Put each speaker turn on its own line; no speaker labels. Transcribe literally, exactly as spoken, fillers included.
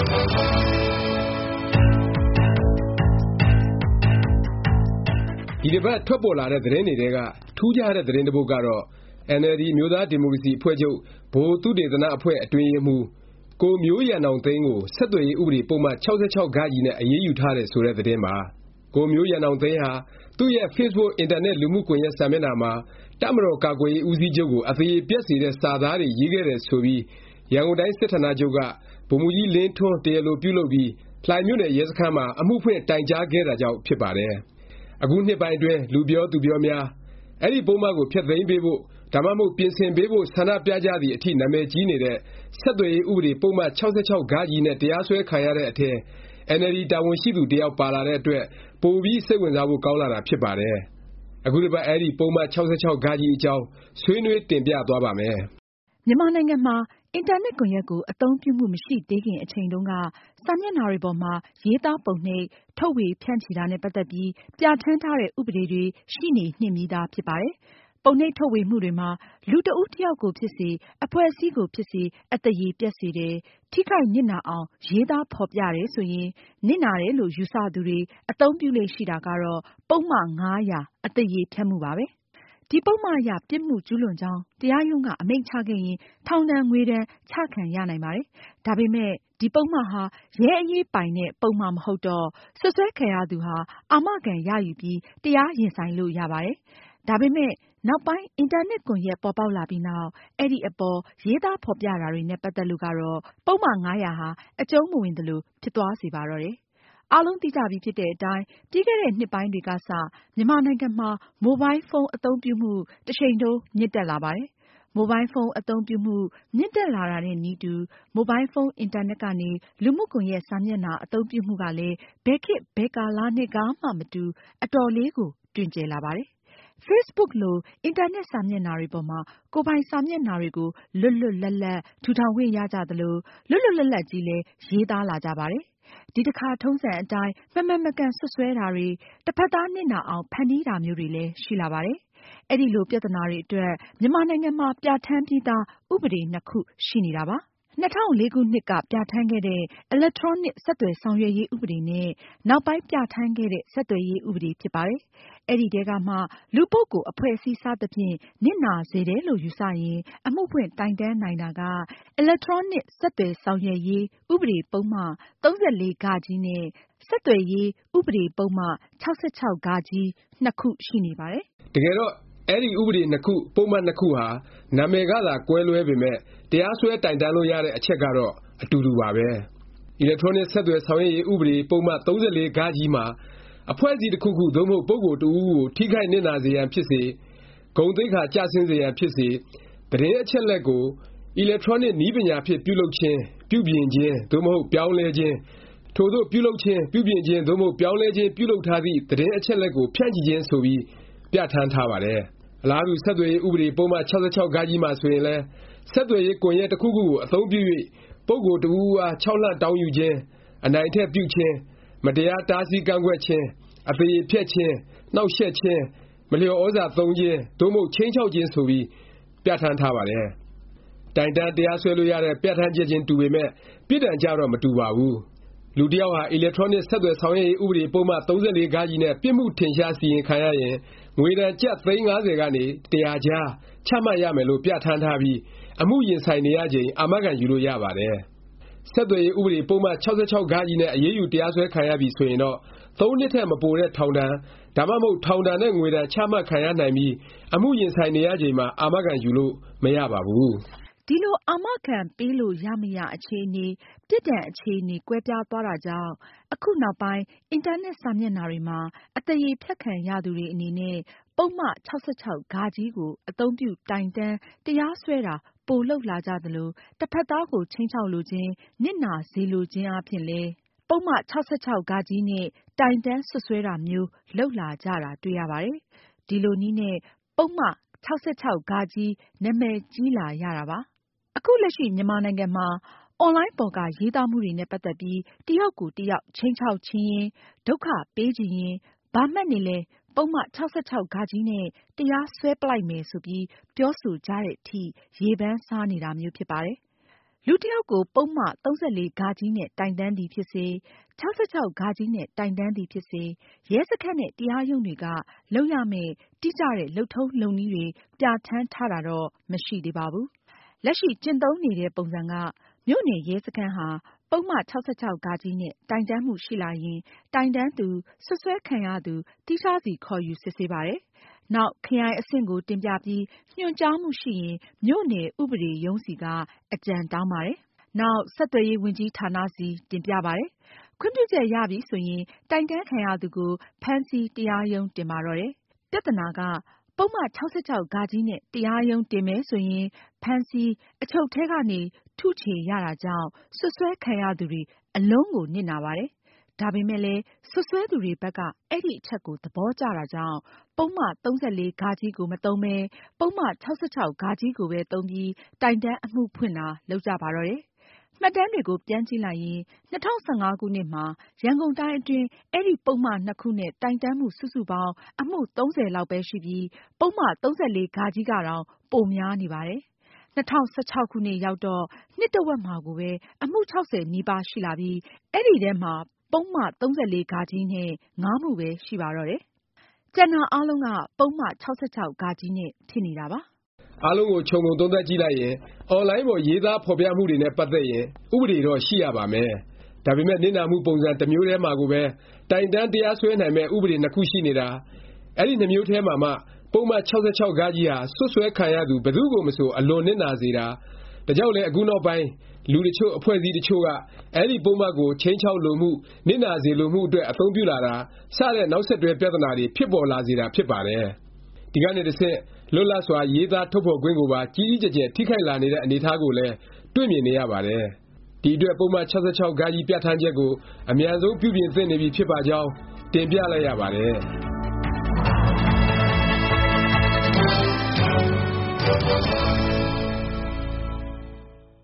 ဒီတစ်ပတ်ထွက်ပေါ်လာတဲ့သတင်းတွေက ထူးခြားတဲ့သတင်းတစ်ပုဒ်ကတော့ အင်န်အယ်လ်ဒီ အမျိုးသားဒီမိုကရေစီအဖွဲ့ချုပ် ဗဟိုသုတေသန အဖွဲ့အတွင်းရေးမှူး ကိုမျိုးရန်အောင်သိန်းကို ဆက်သွယ်ရေးဥပဒေ ပုဒ်မ ၆၆(ဃ) နဲ့ အရေးယူထားတယ် ဆိုတဲ့ သတင်းပါ။ ကိုမျိုးရန်အောင်သိန်းဟာ သူ့ရဲ့ Facebook အင်တာနက် လူမှုကွန်ယက် စာမျက်နှာမှာ တပ်မတော်ကာကွယ်ရေး ဦးစီးချုပ်ကို အသရေပျက်စေတဲ့ စာသားတွေ ရေးခဲ့တယ် ဆိုပြီး ရန်ကုန်တိုင်း စစ်ဌာနချုပ်က ဗိုလ်မှူးကြီးလင်းထွန်း တရားလိုပြုလုပ်ပြီး လှိုင်မြို့နယ် ရဲစခန်းမှာ အမှုဖွင့် တိုင်ကြားခဲ့တာကြောင့် ဖြစ်ပါတယ်။ အခုနှစ်ပိုင်းအတွင်း လူပြောသူပြောများ အဲဒီ ပုဒ်မကို ဖျက်သိမ်းပေးဖို့ ဒါမှမဟုတ် ပြင်ဆင်ပေးဖို့ ဆန္ဒပြကြသည်အထိ နာမည်ကြီးနေတဲ့ ဆက်သွယ်ရေး ဥပဒေ ပုဒ်မ ၆၆(ဃ) နဲ့ တရားစွဲခံရတဲ့အထဲ အင်န်အယ်လ်ဒီ တာဝန်ရှိသူ တစ်ယောက် ပါလာတဲ့အတွက် ပိုပြီး စိတ်ဝင်စားဖို့ ကောင်းလာတာ ဖြစ်ပါတယ်။ အခုတစ်ပတ် အဲဒီ ပုဒ်မ ၆၆(ဃ) အကြောင်း ဆွေးနွေး တင်ပြသွားပါ့မယ်
။ မြန်မာနိုင်ငံမှာ အင်တာနက် ကွန်ယက်ကို အသုံးပြုမှု မရှိသေးခင် အချိန်တုန်းက စာမျက်နှာတွေပေါ်မှာ ရေးသားပုံနှိပ်၊ ထုတ်ဝေဖြန့်ချီတာနဲ့ ပတ်သက်ပြီး ပြဌာန်းထားတဲ့ ဥပဒေတွေ ရှိနေနှင့်ပြီးသား ဖြစ်ပါတယ်။ ပုံနှိပ်ထုတ်ဝေမှုတွေမှာ လူတစ်ဦးတစ်ယောက်ကိုဖြစ်စေ၊ အဖွဲ့အစည်းကိုဖြစ်စေ အသရေပျက်စေတယ်၊ ထိခိုက်နစ်နာအောင် ရေးသားဖော်ပြတယ် ဆိုရင် နစ်နာတယ်လို့ ယူဆသူတွေ အသုံးပြုလေ့ရှိတာကတော့ ပုဒ်မ ၅၀၀ အသရေဖျက်မှုပါပဲ။ ဒီပုဒ်မအရ ပြစ်မှုကျူးလွန်ကြောင်း တရားရုံးက အမိန့်ချခဲ့ရင် ထောင်ဒဏ်၊ ငွေဒဏ် ချခံရနိုင်ပါတယ်။ ဒါပေမယ့် ဒီ ပုဒ်မဟာ ရဲအရေးပိုင်တဲ့ ပုဒ်မ မဟုတ်တော့ စွပ်စွဲခံရသူဟာ အာမခံရယူပြီး တရားရင်ဆိုင်လို့ ရပါတယ်။ ဒါပေမယ့် နောက်ပိုင်း အင်တာနက် ကွန်ယက် ပေါ်ပေါက်လာပြီးနောက် အဲဒီအပေါ် ရေးသားဖော်ပြတာတွေနဲ့ ပတ်သက်လို့ကတော့ ပုဒ်မ ၅၀၀ ဟာ အကျုံးမဝင်သလို ဖြစ်သွားစေပါတော့တယ်။ အားလုံးသိကြပြီဖြစ်တဲ့အတိုင်း ပြီးခဲ့တဲ့ နှစ်ပိုင်းတွေကစ မြန်မာနိုင်ငံမှာ မိုဘိုင်းဖုန်း အသုံးပြုမှု တရှိန်ထိုး မြင့်တက်လာပါတယ်။ မိုဘိုင်းဖုန်း အသုံးပြုမှု မြင့်တက်လာတာနဲ့နည်းတူ မိုဘိုင်းဖုန်း အင်တာနက်ကနေ လူမှုကွန်ယက် စာမျက်နှာ အသုံးပြုမှုကလည်း ဘယ်ခေတ် ဘယ်ကာလနဲ့ကမှ မတူ အတော်လေးကို တွင်ကျယ်လာပါတယ်။ Facebook လို အင်တာနက် စာမျက်နှာတွေပေါ်မှာ ကိုယ်ပိုင် စာမျက်နှာတွေကို လွတ်လွတ်လပ်လပ် ထူထောင်ခွင့်ရကြသလို၊ လွတ်လွတ်လပ်လပ်ကြီးလည်း ရေးသားလာကြပါတယ်။ ဒီတစ်ခါ ထုံးစံအတိုင်း မမှန်မကန် စွပ်စွဲတာတွေ၊ တစ်ဖက်သား နစ်နာအောင် ဖန်တီးတာမျိုးတွေလည်း ရှိလာပါတယ်။ အဲလို ပြသနာတွေအတွက် မြန်မာနိုင်ငံမှာ ပြဌာန်းပြီးသား ဥပဒေ နှစ်ခု ရှိနေတာပါ။ ၂၀၀၄ ခုနှစ်က ပြဌာန်းခဲ့တဲ့ အီလက်ထရောနစ် ဆက်သွယ်ဆောင်ရွက်ရေး ဥပဒေ နဲ့ နောက်ပိုင်း ပြဌာန်းခဲ့တဲ့ ဆက်သွယ်ရေး ဥပဒေ ဖြစ်ပါတယ်။ အဲဒီထဲကမှ လူပုဂ္ဂိုလ်၊ အဖွဲ့အစည်း စသဖြင့် နစ်နာစေတယ်လို့ ယူဆရင် အမှုဖွင့် တိုင်တန်းနိုင်တာက အီလက်ထရောနစ် ဆက်သွယ်ဆောင်ရွက်ရေး ဥပဒေ ပုဒ်မ ၃၄(ဃ) နဲ့ ဆက်သွယ်ရေး ဥပဒေ ပုဒ်မ ၆၆(ဃ) နှစ်ခု ရှိနေပါတယ်
။ တကယ်တော့ အဲဒီ ဥပဒေ နှစ်ခု၊ ပုဒ်မ နှစ်ခုဟာ နာမည်ကသာ ကွဲလွဲပေမယ့် တရားစွဲ တိုင်တန်းလို့ ရတဲ့ အချက်ကတော့ အတူတူပါပဲ။ အီလက်ထရောနစ် ဆက်သွယ်ဆောင်ရွက်ရေး ဥပဒေ ပုဒ်မ ၃၄(ဃ) မှာ အဖွဲ့အစည်း တစ်ခုခု သို့မဟုတ် ပုဂ္ဂိုလ် တစ်ဦးဦးကို ထိခိုက်နစ်နာစေရန်ဖြစ်စေ၊ ဂုဏ်သိက္ခာ ကျဆင်းစေရန်ဖြစ်စေ၊ သတင်းအချက်အလက်ကို အီလက်ထရောနစ် နည်းပညာဖြင့် ပြုလုပ်ခြင်း၊ ပြုပြင်ခြင်း သို့မဟုတ် ပြောင်းလဲခြင်း၊ ထိုသို့ ပြုလုပ်ခြင်း၊ ပြုပြင်ခြင်း သို့မဟုတ် ပြောင်းလဲခြင်း ပြုလုပ်ထားသည့် သတင်းအချက်အလက်ကို ဖြန့်ချီခြင်း ဆိုပြီး ပြဌာန်းထားပါတယ်။ အလားတူ ဆက်သွယ်ရေး ဥပဒေ ပုဒ်မ ၆၆(ဃ) မှာဆိုရင်လည်း ဆက်သွယ်ရေး ကွန်ယက် တစ်ခုခုကို အသုံးပြု၍ ပုဂ္ဂိုလ် တစ်ဦးဦးအား ခြောက်လှန့်တောင်းယူခြင်း၊ အနိုင်အထက်ပြုခြင်း၊ မတရား တားဆီးကန့်ကွက်ခြင်း၊ အသရေဖျက်ခြင်း၊ နှောင့်ယှက်ခြင်း၊ မလျော်သြဇာသုံးခြင်း သို့မဟုတ် ခြိမ်းခြောက်ခြင်း ဆိုပြီး ပြဌာန်းထားပါတယ်။ တိုင်တန်း၊ တရားစွဲလို့ရတဲ့ ပြဌာန်းချက်ခြင်း တူပေမယ့် ပြစ်ဒဏ်ကျတော့ မတူပါဘူး။ လူတစ်ယောက်ဟာ အီလက်ထရောနစ် ဆက်သွယ်ဆောင်ရွက်ရေး ဥပဒေ ပုဒ်မ ၃၄(ဃ) နဲ့ ပြစ်မှုထင်ရှား စီရင်ခံရရင် ငွေဒဏ် ကျပ် သိန်း ၅၀ ကနေ တစ်ရာကြား ချမှတ်ရမယ်လို့ ပြဌာန်းထားပြီး အမှုရင်ဆိုင်နေရချိန် အာမခံယူလို့ ရပါတယ်။ ဆက်သွယ်ရေး ဥပဒေ ပုဒ်မ ၆၆(ဃ) နဲ့ အရေးယူ တရားစွဲခံရပြီ ဆိုရင်တော့ သုံးနှစ်ထက် မပိုတဲ့ ထောင်ဒဏ်၊ ဒါမှမဟုတ် ထောင်ဒဏ်နဲ့ ငွေဒဏ် ချမှတ်ခံရနိုင်ပြီး အမှုရင်ဆိုင်နေရချိန်မှာ အာမခံယူလို့ မရပါဘူး
။ ဒီလို အာမခံပေးလို့ ရမရ အခြေအနေ၊ ပြစ်ဒဏ် အခြေအနေ ကွဲပြားသွားတာကြောင့် အခုနောက်ပိုင်း အင်တာနက် စာမျက်နှာတွေမှာ အသရေဖျက်ခံရသူတွေ အနေနဲ့ ပုဒ်မ ၆၆(ဃ) ကို အသုံးပြု တိုင်တန်း၊ တရားစွဲတာ ပိုလုပ်လာကြသလို၊ တစ်ဖက်သားကို ခြိမ်းခြောက်လိုခြင်း၊ နစ်နာစေလိုခြင်းအားဖြင့်လည်း ပုဒ်မ ၆၆(ဃ) နဲ့ တိုင်တန်း စွပ်စွဲတာမျိုး လုပ်လာကြတာ တွေ့ရပါတယ်။ ဒီလိုနည်းနဲ့ ပုဒ်မ ၆၆(ဃ) နာမည်ကြီးလာရတာပါ။ အခုလက်ရှိ မြန်မာနိုင်ငံမှာ အွန်လိုင်းပေါ်က ရေးသားမှုတွေနဲ့ ပတ်သက်ပြီး တစ်ယောက်ကို တစ်ယောက် ခြိမ်းခြောက်ချင်ရင်၊ ဒုက္ခပေးချင်ရင် ဘာမှတ်နေလဲ ပုဒ်မ ၆၆(ဃ) နဲ့ တရားစွဲပလိုက်မယ် ဆိုပြီး ပြောဆိုကြသည်အထိ ရေပန်းစားနေတာမျိုး ဖြစ်ပါတယ်။လူတစ်ယောက်ကိုပုဒ်မ ၃၄ နဲ့တိုင်တန်းသည်ဖြစ်စေ၊ ၆၆ နဲ့တိုင်တန်းသည်ဖြစ်စေရဲစခန်းနဲ့တရားရုံးတွေကလုပ်ရမယ့်တိကျတဲ့လုပ်ထုံးလုပ်နည်းတွေပြဋ္ဌာန်းထားတာတော့မရှိသေးပါဘူး။ လက်ရှိကျင့်သုံးနေတဲ့ပုံစံကမြို့နယ်ရဲစခန်းဟာပုဒ်မ ၆၆ နဲ့တိုင်တန်းမှုရှိလာရင်တိုင်တန်းသူ၊စွပ်စွဲခံရသူသီးခြားစီခေါ်ယူစစ်ဆေးပါတယ်။ နောက်ခရိုင်အဆင့်ကိုတင်ပြပြီးညွှန်ကြားမှုရှိရင်မြို့နယ်ဥပဒေရုံးဆီကအကြံတောင်းပါတယ်။ နောက်ဆက်သွယ်ရေးဝန်ကြီးဌာနဆီတင်ပြပါတယ်။ ခွင့်ပြုချက်ရပြီဆိုရင်တိုင်တန်းခံရသူကိုဖမ်းဆီးတရားရုံးတင်ပါတော့တယ်။ ပြသနာကပုဒ်မ ၆၆ နဲ့တရားရုံးတင်မယ်ဆိုရင်ဖမ်းဆီး၊အချုပ်ထဲကနေထုချေရတာကြောင့်စွပ်စွဲခံရသူတွေအလွန်ကိုနစ်နာပါတယ်။ ဒါပေမယ့်လည်းစွပ်စွဲသူတွေဘက်ကအဲဒီအချက်ကိုသဘောကျတာကြောင့်ပုဒ်မ ၃၄ ကိုမသုံးပဲပုဒ်မ ၆၆ ကိုပဲသုံးပြီးတိုင်တန်းအမှုဖွင့်တာလုပ်ကြပါတော့တယ်။ မှတ်တမ်းတွေကိုပြန်ကြည့်လိုက်ရင်၂၀၁၅ ခုနှစ်မှာရန်ကုန်တိုင်းအတွင်းအဲဒီပုဒ်မနှစ်ခုနဲ့တိုင်တန်းမှုစုစုပေါင်းအမှုသုံးဆယ်လောက်ပဲရှိပြီးပုဒ်မ ၃၄ ကတောင်ပိုများနေပါတယ်။ ၂၀၁၆ ခုနှစ်ရောက်တော့နှစ်တဝက်မှာကိုပဲအမှုခြောက်ဆယ်နီးပါးရှိလာပြီးအဲဒီထဲမှာပုဒ်မ ၃၄ နဲ့ငါးမှုပဲရှိပါတော့တယ်။ ကျန်တာအားလုံးကပုဒ်မ ၆၆ နဲ့ဖြစ်နေတာပါ
။အားလုံးကိုခြုံငုံသုံးသပ်ကြည့်လိုက်ရင်အွန်လိုင်းပေါ်ရေးသားဖော်ပြမှုတွေနဲ့ပတ်သက်ရင်ဥပဒေတော့ရှိရပါမယ်။ ဒါပေမယ့်နစ်နာမှုပုံစံတစ်မျိုးထဲမှာကိုပဲတိုင်တန်းတရားစွဲနိုင်မယ့်ဥပဒေနှစ်ခုရှိနေတာ၊အဲဒီနှစ်မျိုးထဲမှာမှပုဒ်မ ၆၆ ဟာစွပ်စွဲခံရသူဘယ်သူ့ကိုမဆိုအလွန်နစ်နာစေတာ။ဒါကြောင့်လည်းအခုနောက်ပိုင်းလူတစ်ချို့အဖွဲ့အစည်းတစ်ချို့ကအဲဒီပုဒ်မကိုခြိမ်းခြောက်လိုမှု၊နစ်နာစေလိုမှုအတွက်အသုံးပြုလာတာစတဲ့နောက်ဆက်တွဲပြသနာတွေဖြစ်ပေါ်လာစေတာဖြစ်ပါတယ်။ ဒီကနေတဆင့်လွတ်လပ်စွာရေးသားထုတ်ဖော်ခွင့်ကိုပါကြီးကြီးကျယ်ကျယ်ထိခိုက်လာနေတဲ့အနေအထားကိုလည်းတွေ့မြင်နေရပါတယ်။ ဒီအတွက်ပုဒ်မ ၆၆ ပြဌာန်းချက်ကိုအမြန်ဆုံးပြုပြင်သင့်နေပြီဖြစ်ပါကြောင်းတင်ပြလိုက်ရပါတယ်